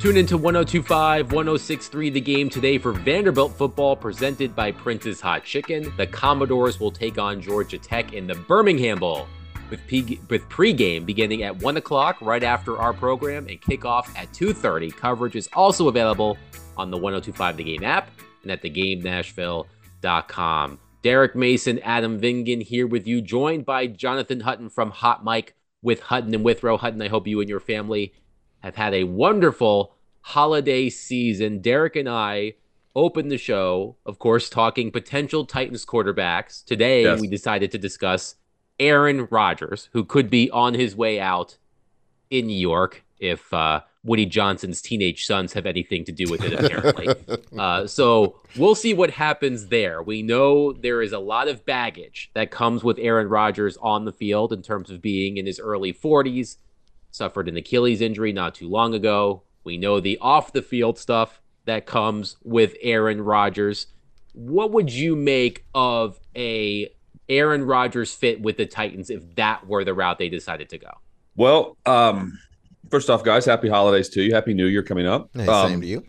Tune into 1025, 1063 The Game today for Vanderbilt football presented by Prince's Hot Chicken. The Commodores will take on Georgia Tech in the Birmingham Bowl with pregame beginning at 1 o'clock right after our program and kickoff at 2:30. Coverage is also available on the 1025 The Game app and at thegamenashville.com. Derek Mason, Adam Vingan here with you, joined by Jonathan Hutton from Hot Mike with Hutton and Withrow. Hutton, I hope you and your family have had a wonderful holiday season. Derek and I opened the show, of course, talking potential Titans quarterbacks. Today, Yes. we decided to discuss Aaron Rodgers, who could be on his way out in New York if Woody Johnson's teenage sons have anything to do with it, apparently. So we'll see what happens there. We know there is a lot of baggage that comes with Aaron Rodgers on the field in terms of being in his early 40s, suffered an Achilles injury not too long ago. We know the off-the-field stuff that comes with Aaron Rodgers. What would you make of a Aaron Rodgers fit with the Titans if that were the route they decided to go? Well, first off, guys, happy holidays to you. Happy New Year coming up. Hey, same to you.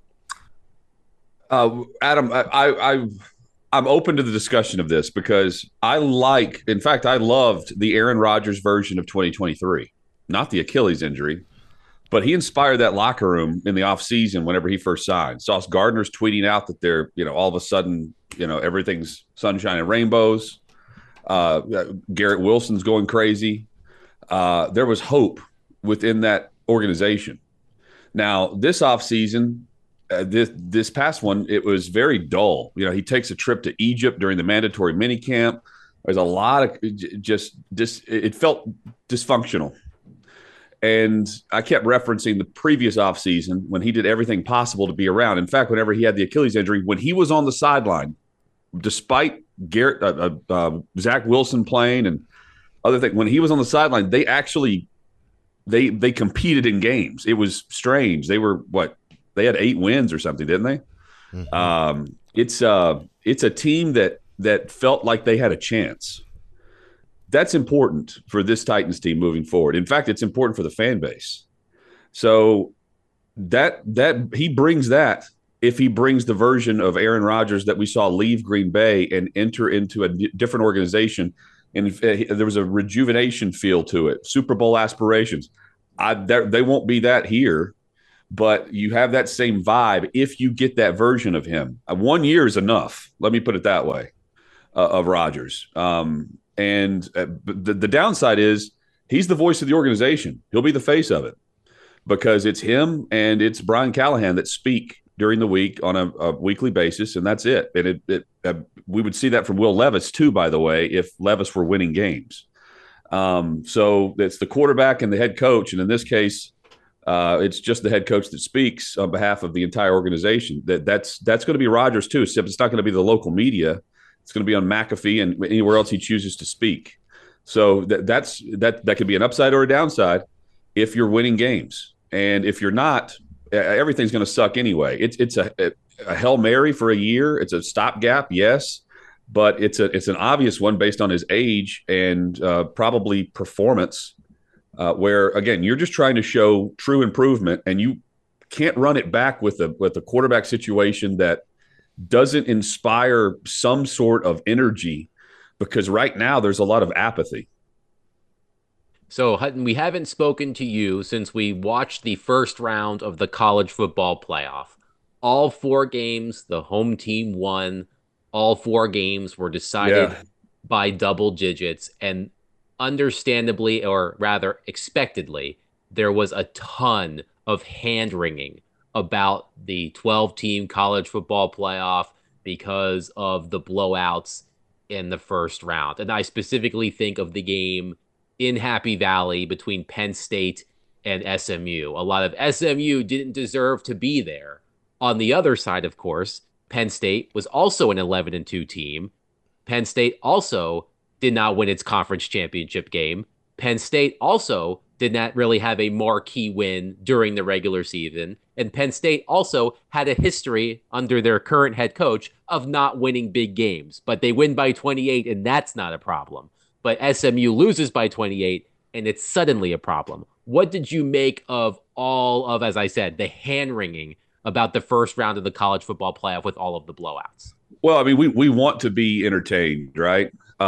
Adam, I'm open to the discussion of this because in fact, I loved the Aaron Rodgers version of 2023. Not the Achilles injury, but he inspired that locker room in the offseason whenever he first signed. Sauce Gardner's tweeting out that they're, all of a sudden, everything's sunshine and rainbows. Garrett Wilson's going crazy. There was hope within that organization. Now, this offseason, this past one, it was very dull. He takes a trip to Egypt during the mandatory minicamp. There's a lot of it felt dysfunctional. And I kept referencing the previous offseason when he did everything possible to be around. In fact, whenever he had the Achilles injury, when he was on the sideline, despite Zach Wilson playing and other things, when he was on the sideline, they actually they competed in games. It was strange. They were they had 8 wins or something, didn't they? Mm-hmm. It's a team that felt like they had a chance. That's important for this Titans team moving forward. In fact, it's important for the fan base. So that he brings that. If he brings the version of Aaron Rodgers that we saw leave Green Bay and enter into a different organization, and there was a rejuvenation feel to it, Super Bowl aspirations. They won't be that here, but you have that same vibe if you get that version of him. 1 year is enough. Let me put it that way, of Rodgers. And the downside is he's the voice of the organization. He'll be the face of it because it's him and it's Brian Callahan that speak during the week on a weekly basis, and that's it. And we would see that from Will Levis too, by the way, if Levis were winning games. So it's the quarterback and the head coach, and in this case, it's just the head coach that speaks on behalf of the entire organization. That's going to be Rodgers too, except it's not going to be the local media. It's going to be on McAfee and anywhere else he chooses to speak. So that could be an upside or a downside if you're winning games. And if you're not, everything's going to suck anyway. It's a Hail Mary for a year. It's a stopgap, yes, but it's an obvious one based on his age and probably performance. Where again, you're just trying to show true improvement, and you can't run it back with a quarterback situation that doesn't inspire some sort of energy, because right now there's a lot of apathy. So, Hutton, we haven't spoken to you since we watched the first round of the college football playoff. All 4 games, the home team won. All 4 games were decided by double digits. And understandably, or rather expectedly, there was a ton of hand-wringing about the 12-team college football playoff because of the blowouts in the first round. And I specifically think of the game in Happy Valley between Penn State and SMU. A lot of SMU didn't deserve to be there. On the other side, of course, Penn State was also an 11-2 team. Penn State also did not win its conference championship game. Penn State also did not really have a marquee win during the regular season. And Penn State also had a history under their current head coach of not winning big games. But they win by 28, and that's not a problem. But SMU loses by 28, and it's suddenly a problem. What did you make of all of, as I said, the hand wringing about the first round of the college football playoff with all of the blowouts. Well, I mean, we want to be entertained, right?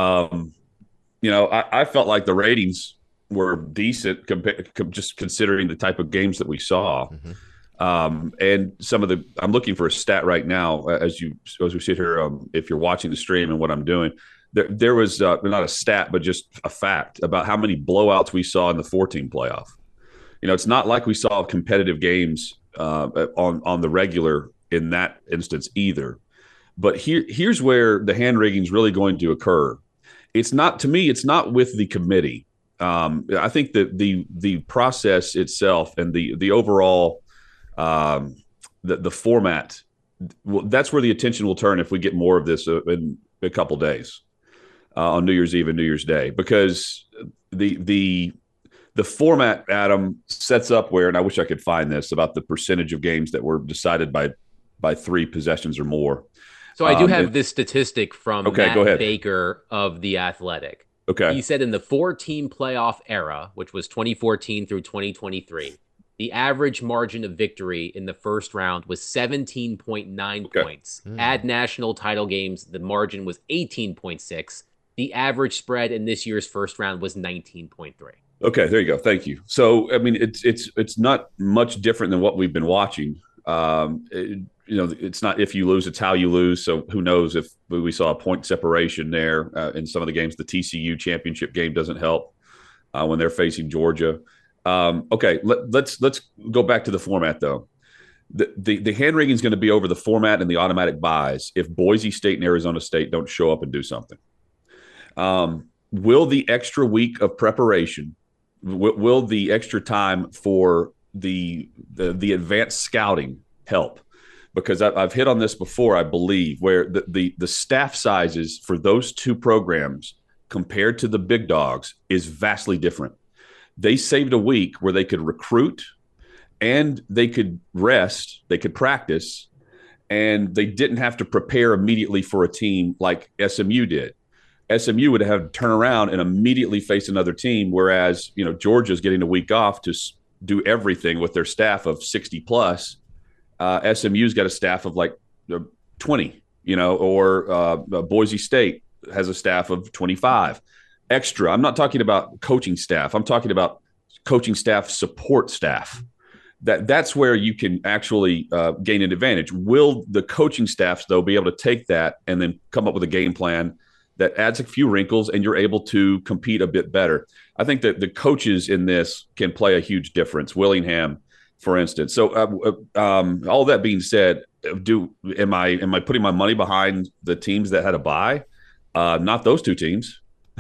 I felt like the ratings were decent, just considering the type of games that we saw. Mm-hmm. And some of I'm looking for a stat right now as we sit here. If you're watching the stream and what I'm doing, there was not a stat, but just a fact about how many blowouts we saw in the 14 playoff. It's not like we saw competitive games on the regular in that instance either. But here's where the hand wringing is really going to occur. It's not with the committee. I think that the process itself and the overall the format, that's where the attention will turn if we get more of this in a couple days on New Year's Eve and New Year's Day, because the format, Adam, sets up where, and I wish I could find this, about the percentage of games that were decided by 3 possessions or more. So I do have this statistic from Matt Baker of The Athletic. Okay. He said in the 4-team playoff era, which was 2014 through 2023, the average margin of victory in the first round was 17.9 points. Add national title games, the margin was 18.6. The average spread in this year's first round was 19.3. Okay, there you go. Thank you. So, I mean, it's not much different than what we've been watching. It's not if you lose, it's how you lose. So who knows if we saw a point separation there in some of the games. The TCU championship game doesn't help when they're facing Georgia. Okay, let's go back to the format, though. The hand wringing is going to be over the format and the automatic buys if Boise State and Arizona State don't show up and do something. Will the extra week of preparation, will the extra time for the advanced scouting help? Because I've hit on this before, I believe, where the staff sizes for those 2 programs compared to the big dogs is vastly different. They saved a week where they could recruit and they could rest, they could practice, and they didn't have to prepare immediately for a team like SMU did. SMU would have to turn around and immediately face another team, whereas Georgia's getting a week off to do everything with their staff of 60 plus. SMU's got a staff of like 20, or Boise State has a staff of 25 extra. I'm not talking about coaching staff. I'm talking about coaching staff, support staff. That's where you can actually gain an advantage. Will the coaching staffs, though, be able to take that and then come up with a game plan that adds a few wrinkles and you're able to compete a bit better? I think that the coaches in this can play a huge difference. Willingham, for instance. So all that being said, am I putting my money behind the teams that had a bye? Not those 2 teams.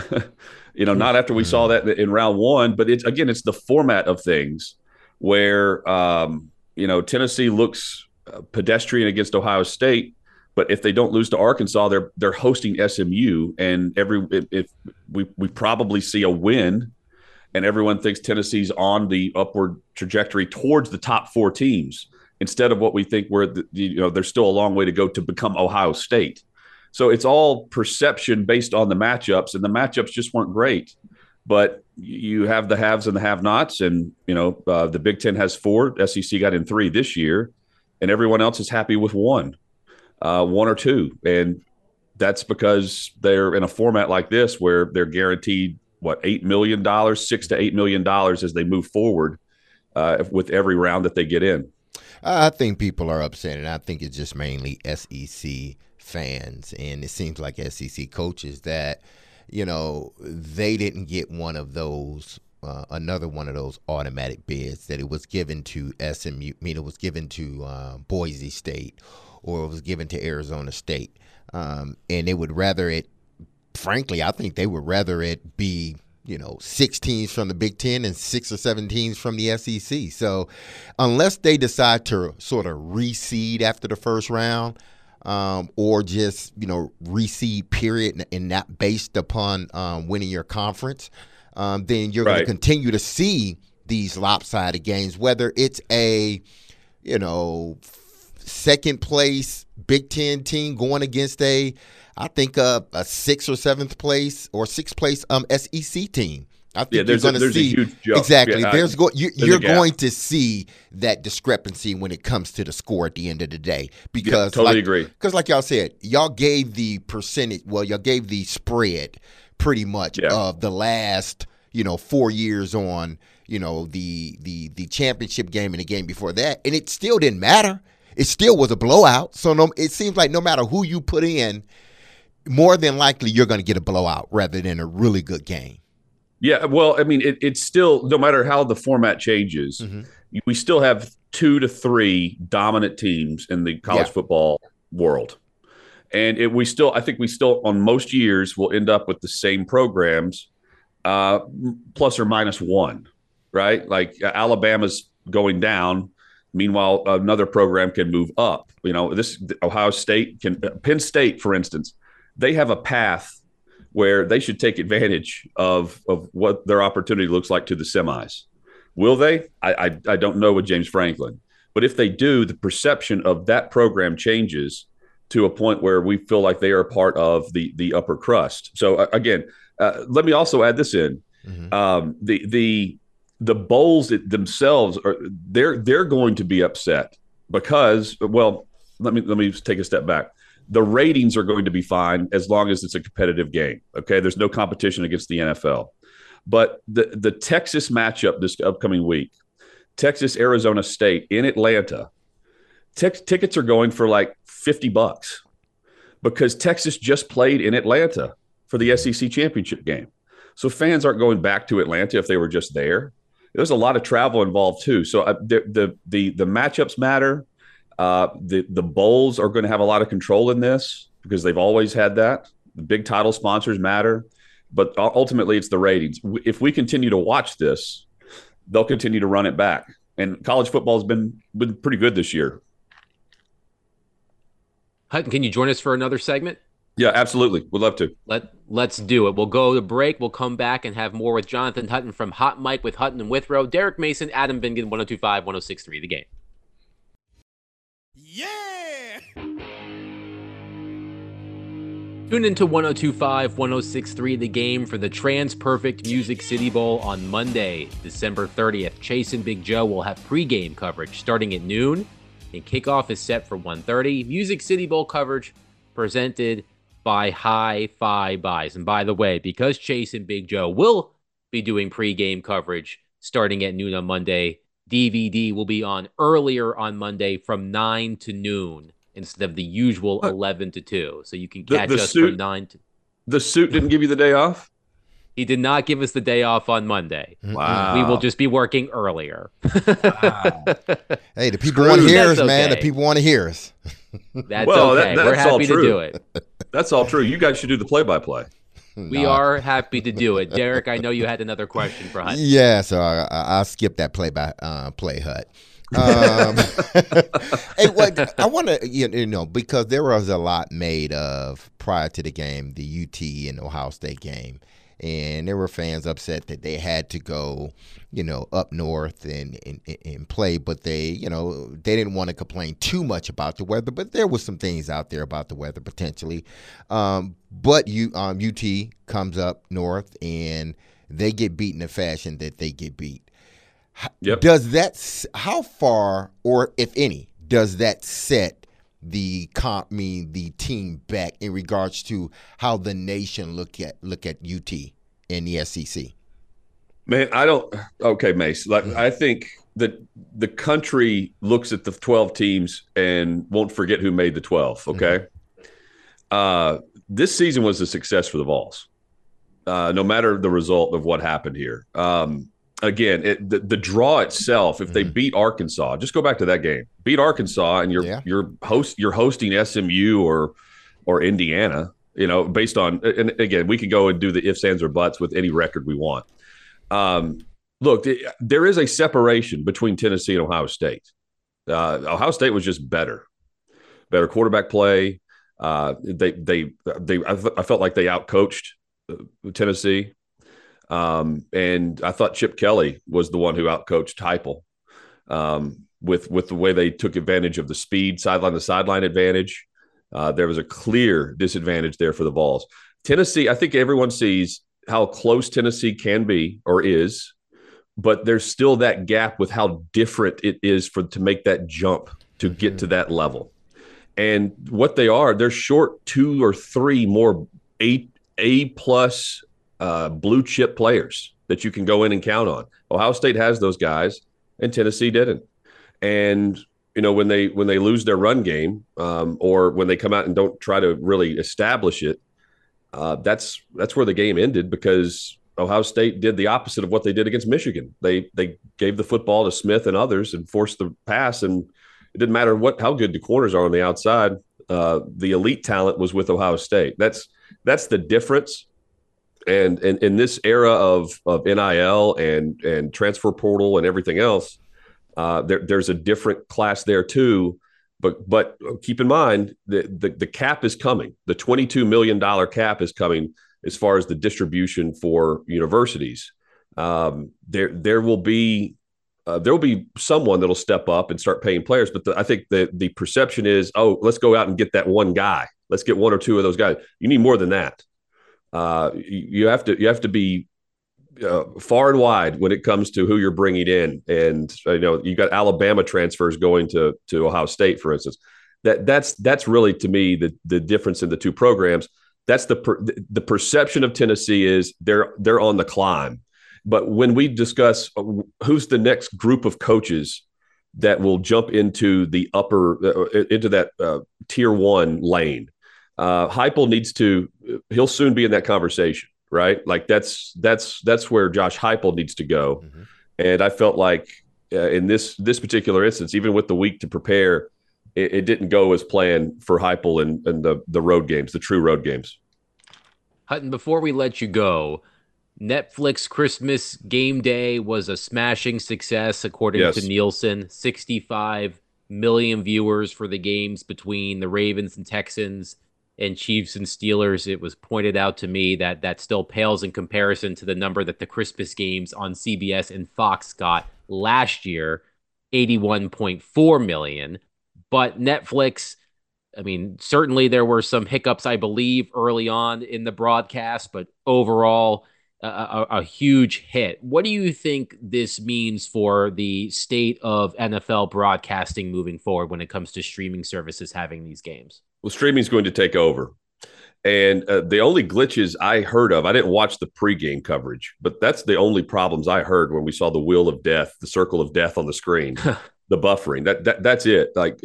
Not after we saw that in round 1. But it's the format of things where Tennessee looks pedestrian against Ohio State, but if they don't lose to Arkansas, they're hosting SMU, and if we probably see a win. And everyone thinks Tennessee's on the upward trajectory towards the top 4 teams instead of what we think there's still a long way to go to become Ohio State. So it's all perception based on the matchups, and the matchups just weren't great. But you have the haves and the have-nots, and the Big Ten has 4. SEC got in 3 this year, and everyone else is happy with 1 or 2, and that's because they're in a format like this where they're guaranteed $8 million, $6 to $8 million as they move forward with every round that they get in. I think people are upset, and I think it's just mainly SEC fans, and it seems like SEC coaches that, they didn't get one of those, another one of those automatic bids that it was given to SMU. It was given to Boise State, or it was given to Arizona State, and they would rather it. Frankly, I think they would rather it be, 6 teams from the Big Ten and 6 or 7 teams from the SEC. So unless they decide to sort of reseed after the first round, or just, reseed period and not based upon winning your conference, then you're going to continue to see these lopsided games, whether it's a, second place Big Ten team going against a 6th or 7th place or 6th place SEC team. I think you're going to see a huge jump. Exactly. Yeah, you're going to see that discrepancy when it comes to the score at the end of the day. Because totally agree. Because like y'all said, y'all gave the percentage. Well, y'all gave the spread pretty much of the last 4 years on the championship game and the game before that, and it still didn't matter. It still was a blowout. So it seems like no matter who you put in, more than likely you're going to get a blowout rather than a really good game. Yeah, well, I mean, it's still, no matter how the format changes, we still have 2 to 3 dominant teams in the college football world. And I think we still, on most years, will end up with the same programs, plus or minus 1, right? Like Alabama's going down. Meanwhile, another program can move up. Ohio State Penn State, for instance, they have a path where they should take advantage of what their opportunity looks like to the semis. Will they? I don't know with James Franklin. But if they do, the perception of that program changes to a point where we feel like they are part of the upper crust. So, again, let me also add this in. The bowls themselves, they're going to be upset because, well, let me take a step back. The ratings are going to be fine as long as it's a competitive game. Okay, there's no competition against the NFL. But the Texas matchup this upcoming week, Texas Arizona State in Atlanta, tickets are going for like $50 because Texas just played in Atlanta for the SEC championship game. So fans aren't going back to Atlanta if they were just there. There's a lot of travel involved too. So the matchups matter. The bowls are going to have a lot of control in this because they've always had that. The big title sponsors matter, but ultimately it's the ratings. If we continue to watch this, they'll continue to run it back. And college football has been pretty good this year. Hutton, can you join us for another segment? Yeah, absolutely. We'd love to. Let's do it. We'll go to break. We'll come back and have more with Jonathan Hutton from Hot Mike with Hutton and Withrow, Derek Mason, Adam Vingan, 102.5, 106.3 The Game. Yeah! Tune into 102.5, 106.3 The Game for the TransPerfect Music City Bowl on Monday, December 30th. Chase and Big Joe will have pregame coverage starting at noon, and kickoff is set for 1:30. Music City Bowl coverage presented by Hi-Fi Buys. And by the way, because Chase and Big Joe will be doing pregame coverage starting at noon on Monday, DVD will be on earlier on Monday from 9 to noon instead of the usual 11 to 2. So you can catch us from 9 to... The suit didn't give you the day off? He did not give us the day off on Monday. Wow. We will just be working earlier. Wow. Hey, the people want to hear us, That's man. okay. The people want to hear us. That's okay. We're happy to do it. That's all true. You guys should do the play-by-play. We are happy to do it. Derek, I know you had another question for Hut. Yeah, so I'll skip that play-by-play, Hut. Hey, I want to, because there was a lot made of prior to the game, the UT and Ohio State game. And there were fans upset that they had to go, up north and play, but they didn't want to complain too much about the weather. But there was some things out there about the weather potentially. But UT comes up north and they get beat in the fashion that they get beat. Yep. How far, or if any, does that set the team back in regards to how the nation look at UT in the SEC? Man, okay, Mace. I think that the country looks at the 12 teams and won't forget who made the 12, okay? This season was a success for the Vols, no matter the result of what happened here. Again, the draw itself, if they beat Arkansas, just go back to that game. Beat Arkansas, and you're hosting SMU or Indiana, based on, and again, we can go and do the ifs, ands, or buts with any record we want. Look, there is a separation between Tennessee and Ohio State. Ohio State was just better quarterback play. I felt like they outcoached Tennessee. And I thought Chip Kelly was the one who outcoached Heupel with the way they took advantage of the speed, sideline to sideline advantage. There was a clear disadvantage there for the Vols. Tennessee, I think everyone sees how close Tennessee can be or is, but there's still that gap with how different it is to make that jump to get to that level. And what they're short 2 or 3 more A plus blue chip players that you can go in and count on. Ohio State has those guys, and Tennessee didn't. And when they lose their run game, or when they come out and don't try to really establish it, that's where the game ended, because Ohio State did the opposite of what they did against Michigan. They gave the football to Smith and others and forced the pass, and it didn't matter how good the corners are on the outside. The elite talent was with Ohio State. That's the difference. And in this era of NIL and transfer portal and everything else, there's a different class there too. But keep in mind the cap is coming. The $22 million cap is coming as far as the distribution for universities. There will be someone that'll step up and start paying players. But I think the perception is, let's go out and get that one guy. Let's get 1 or 2 of those guys. You need more than that. You have to be far and wide when it comes to who you're bringing in. And you got Alabama transfers going to Ohio State, for instance. That's really, to me, the difference in the two programs. That's the perception of Tennessee is they're on the climb. But when we discuss who's the next group of coaches that will jump into the into that tier 1 lane, Heupel he'll soon be in that conversation, right? Like that's where Josh Heupel needs to go. Mm-hmm. And I felt like in this particular instance, even with the week to prepare, it didn't go as planned for Heupel and the road games, the true road games. Hutton, before we let you go, Netflix Christmas Game Day was a smashing success, according to Nielsen. 65 million viewers for the games between the Ravens and Texans and Chiefs and Steelers. It was pointed out to me that still pales in comparison to the number that the Christmas games on CBS and Fox got last year, 81.4 million. But Netflix, I mean, certainly there were some hiccups, I believe, early on in the broadcast, but overall, a huge hit. What do you think this means for the state of NFL broadcasting moving forward when it comes to streaming services having these games? Well, streaming is going to take over. And the only glitches I heard of, I didn't watch the pregame coverage, but that's the only problems I heard when we saw the wheel of death, the circle of death on the screen, the buffering. That's it. Like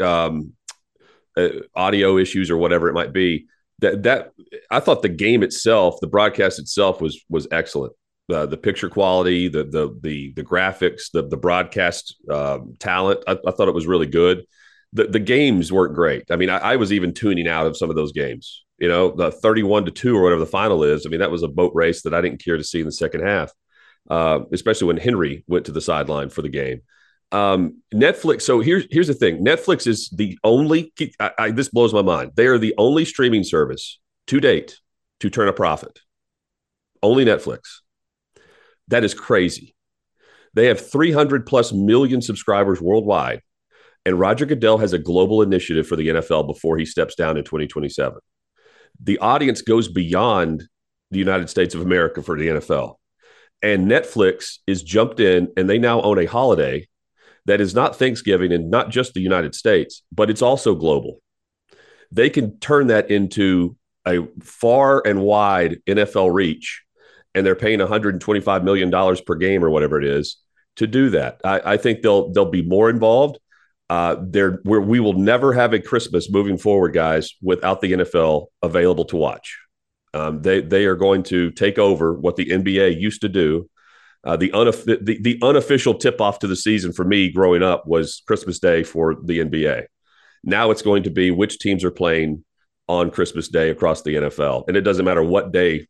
audio issues or whatever it might be. That I thought the game itself, the broadcast itself was excellent. The picture quality, the graphics, the broadcast talent, I thought it was really good. The games weren't great. I mean, I was even tuning out of some of those games. The 31-2 or whatever the final is. I mean, that was a boat race that I didn't care to see in the second half, especially when Henry went to the sideline for the game. Netflix. So here's the thing. Netflix is the only, this blows my mind. They are the only streaming service to date to turn a profit. Only Netflix. That is crazy. They have 300 plus million subscribers worldwide. And Roger Goodell has a global initiative for the NFL before he steps down in 2027. The audience goes beyond the United States of America for the NFL. And Netflix is jumped in, and they now own a holiday that is not Thanksgiving and not just the United States, but it's also global. They can turn that into a far and wide NFL reach, and they're paying $125 million per game or whatever it is to do that. I think they'll be more involved. We will never have a Christmas moving forward, guys, without the NFL available to watch. They are going to take over what the NBA used to do. The unofficial tip-off to the season for me growing up was Christmas Day for the NBA. Now it's going to be which teams are playing on Christmas Day across the NFL, and it doesn't matter what day.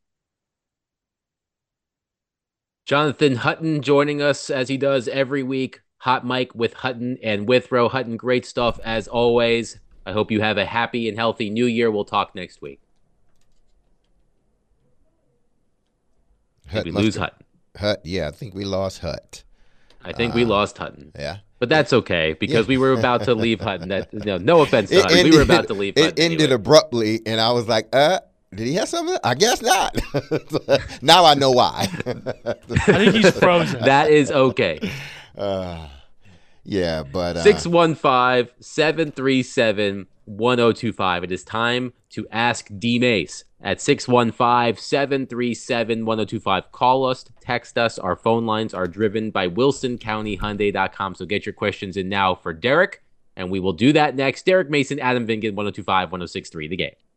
Jonathan Hutton joining us as he does every week. Hot Mic with Hutton and Withrow. Hutton, great stuff as always. I hope you have a happy and healthy new year. We'll talk next week. Did we lose Hutton? Yeah, I think we lost Hut. I think we lost Hutton. Yeah. But that's okay, because we were about to leave Hutton. No offense to Hutton. We were about to leave Hutton. It ended abruptly, and I was like, Did he have something? I guess not. Now I know why. I think he's frozen. That is okay. Yeah, but 615-737-1025. It is time to ask D Mace at 615-737-1025. Call us, text us. Our phone lines are driven by WilsonCountyHyundai.com. So get your questions in now for Derek, and we will do that next. Derek Mason, Adam Vingan, 1025, 1063, The Game.